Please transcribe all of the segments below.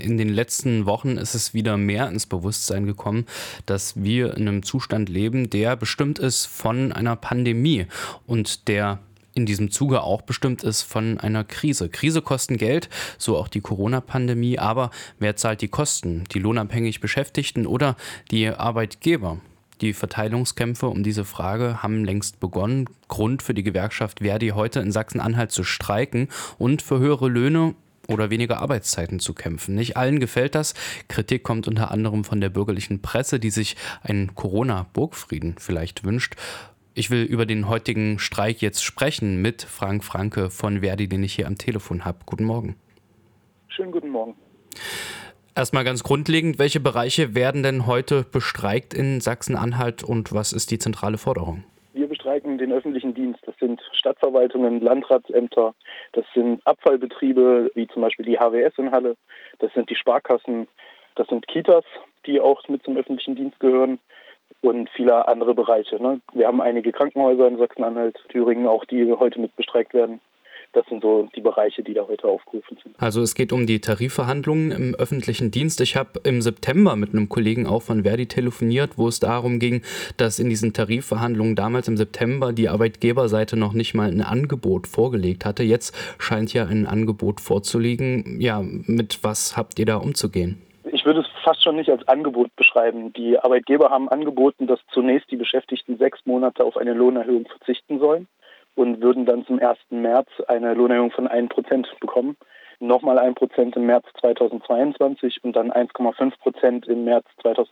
In den letzten Wochen ist es wieder mehr ins Bewusstsein gekommen, dass wir in einem Zustand leben, der bestimmt ist von einer Pandemie und der in diesem Zuge auch bestimmt ist von einer Krise. Krise kosten Geld, so auch die Corona-Pandemie, aber wer zahlt die Kosten? Die lohnabhängig Beschäftigten oder die Arbeitgeber? Die Verteilungskämpfe um diese Frage haben längst begonnen. Grund für die Gewerkschaft Verdi heute in Sachsen-Anhalt zu streiken und für höhere Löhne oder weniger Arbeitszeiten zu kämpfen. Nicht allen gefällt das. Kritik kommt unter anderem von der bürgerlichen Presse, die sich einen Corona-Burgfrieden vielleicht wünscht. Ich will über den heutigen Streik jetzt sprechen mit Frank Franke von Verdi, den ich hier am Telefon habe. Guten Morgen. Schönen guten Morgen. Erstmal ganz grundlegend, welche Bereiche werden denn heute bestreikt in Sachsen-Anhalt und was ist die zentrale Forderung? Wir bestreiken den öffentlichen Dienst. Das sind Stadtverwaltungen, Landratsämter, das sind Abfallbetriebe wie zum Beispiel die HWS in Halle, das sind die Sparkassen, das sind Kitas, die auch mit zum öffentlichen Dienst gehören und viele andere Bereiche. Wir haben einige Krankenhäuser in Sachsen-Anhalt, Thüringen auch, die heute mit bestreikt werden. Das sind so die Bereiche, die da heute aufgerufen sind. Also es geht um die Tarifverhandlungen im öffentlichen Dienst. Ich habe im September mit einem Kollegen auch von Verdi telefoniert, wo es darum ging, dass in diesen Tarifverhandlungen damals im September die Arbeitgeberseite noch nicht mal ein Angebot vorgelegt hatte. Jetzt scheint ja ein Angebot vorzulegen. Ja, mit was habt ihr da umzugehen? Ich würde es fast schon nicht als Angebot beschreiben. Die Arbeitgeber haben angeboten, dass zunächst die Beschäftigten 6 Monate auf eine Lohnerhöhung verzichten sollen und würden dann zum 1. März eine Lohnerhöhung von 1% bekommen. Nochmal 1% im März 2022 und dann 1,5% im März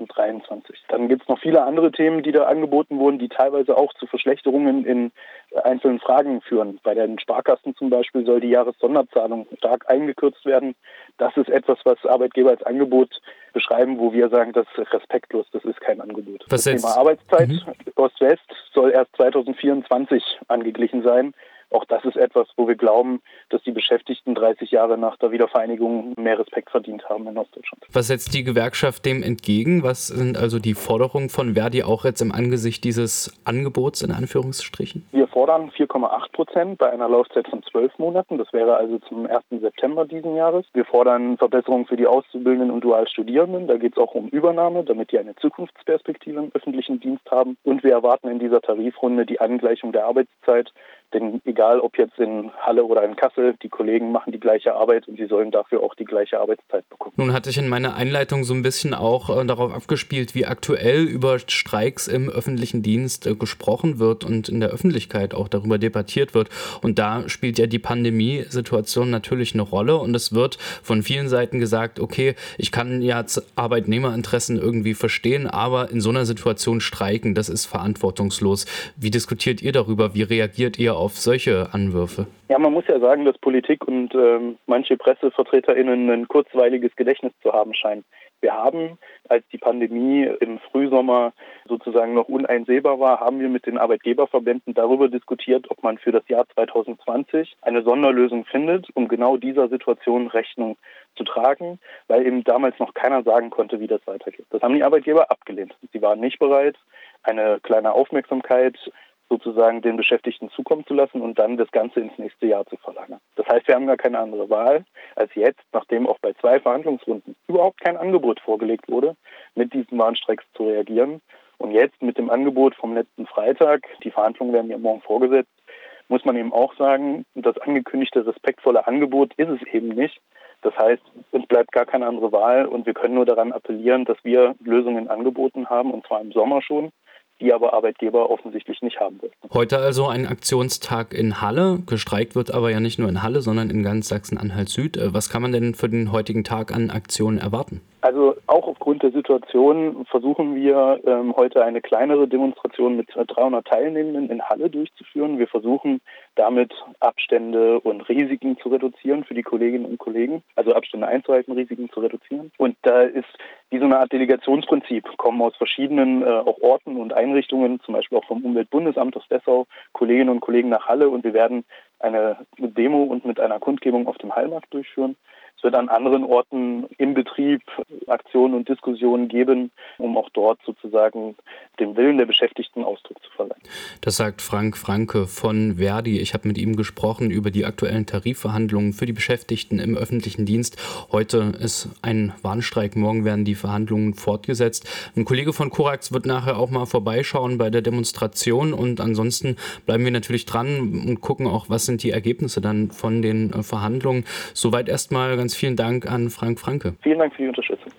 2023. Dann gibt es noch viele andere Themen, die da angeboten wurden, die teilweise auch zu Verschlechterungen in einzelnen Fragen führen. Bei den Sparkassen zum Beispiel soll die Jahressonderzahlung stark eingekürzt werden. Das ist etwas, was Arbeitgeber als Angebot beschreiben, wo wir sagen, das ist respektlos, das ist kein Angebot. Das Thema Arbeitszeit Ost-West soll erst 2024 angeglichen sein. Auch das ist etwas, wo wir glauben, dass die Beschäftigten 30 Jahre nach der Wiedervereinigung mehr Respekt verdient haben in Ostdeutschland. Was setzt die Gewerkschaft dem entgegen? Was sind also die Forderungen von Verdi auch jetzt im Angesicht dieses Angebots in Anführungsstrichen? Wir fordern 4,8% bei einer Laufzeit von 12 Monaten. Das wäre also zum 1. September diesen Jahres. Wir fordern Verbesserungen für die Auszubildenden und Dualstudierenden. Da geht es auch um Übernahme, damit die eine Zukunftsperspektive im öffentlichen Dienst haben. Und wir erwarten in dieser Tarifrunde die Angleichung der Arbeitszeit. Denn egal, ob jetzt in Halle oder in Kassel, die Kollegen machen die gleiche Arbeit und sie sollen dafür auch die gleiche Arbeitszeit bekommen. Nun hatte ich in meiner Einleitung so ein bisschen auch darauf abgespielt, wie aktuell über Streiks im öffentlichen Dienst gesprochen wird und in der Öffentlichkeit auch darüber debattiert wird. Und da spielt ja die Pandemiesituation natürlich eine Rolle und es wird von vielen Seiten gesagt, okay, ich kann ja Arbeitnehmerinteressen irgendwie verstehen, aber in so einer Situation streiken, das ist verantwortungslos. Wie diskutiert ihr darüber? Wie reagiert ihr auf solche Anwürfe? Ja, man muss ja sagen, dass Politik und manche PressevertreterInnen ein kurzweiliges Gedächtnis zu haben scheinen. Wir haben, als die Pandemie im Frühsommer sozusagen noch uneinsehbar war, haben wir mit den Arbeitgeberverbänden darüber diskutiert, ob man für das Jahr 2020 eine Sonderlösung findet, um genau dieser Situation Rechnung zu tragen, weil eben damals noch keiner sagen konnte, wie das weitergeht. Das haben die Arbeitgeber abgelehnt. Sie waren nicht bereit, eine kleine Aufmerksamkeit sozusagen den Beschäftigten zukommen zu lassen und dann das Ganze ins nächste Jahr zu verlagern. Das heißt, wir haben gar keine andere Wahl, als jetzt, nachdem auch bei 2 Verhandlungsrunden überhaupt kein Angebot vorgelegt wurde, mit diesen Warnstreiks zu reagieren. Und jetzt mit dem Angebot vom letzten Freitag, die Verhandlungen werden ja morgen vorgesetzt, muss man eben auch sagen, das angekündigte respektvolle Angebot ist es eben nicht. Das heißt, uns bleibt gar keine andere Wahl und wir können nur daran appellieren, dass wir Lösungen angeboten haben, und zwar im Sommer schon, die aber Arbeitgeber offensichtlich nicht haben wollten. Heute also ein Aktionstag in Halle. Gestreikt wird aber ja nicht nur in Halle, sondern in ganz Sachsen-Anhalt-Süd. Was kann man denn für den heutigen Tag an Aktionen erwarten? Also auch aufgrund der Situation versuchen wir heute eine kleinere Demonstration mit 300 Teilnehmenden in Halle durchzuführen. Wir versuchen damit Abstände und Risiken zu reduzieren für die Kolleginnen und Kollegen, also Abstände einzuhalten, Risiken zu reduzieren. Und da ist wie so eine Art Delegationsprinzip, kommen aus verschiedenen auch Orten und Einrichtungen, zum Beispiel auch vom Umweltbundesamt aus Dessau, Kolleginnen und Kollegen nach Halle und wir werden eine Demo und mit einer Kundgebung auf dem Hallmarkt durchführen. Es wird an anderen Orten im Betrieb Aktionen und Diskussionen geben, um auch dort sozusagen dem Willen der Beschäftigten Ausdruck zu verleihen. Das sagt Frank Franke von Verdi. Ich habe mit ihm gesprochen über die aktuellen Tarifverhandlungen für die Beschäftigten im öffentlichen Dienst. Heute ist ein Warnstreik, morgen werden die Verhandlungen fortgesetzt. Ein Kollege von Korax wird nachher auch mal vorbeischauen bei der Demonstration und ansonsten bleiben wir natürlich dran und gucken auch, was sind die Ergebnisse dann von den Verhandlungen. Soweit erstmal ganz vielen Dank an Frank Franke. Vielen Dank für die Unterstützung.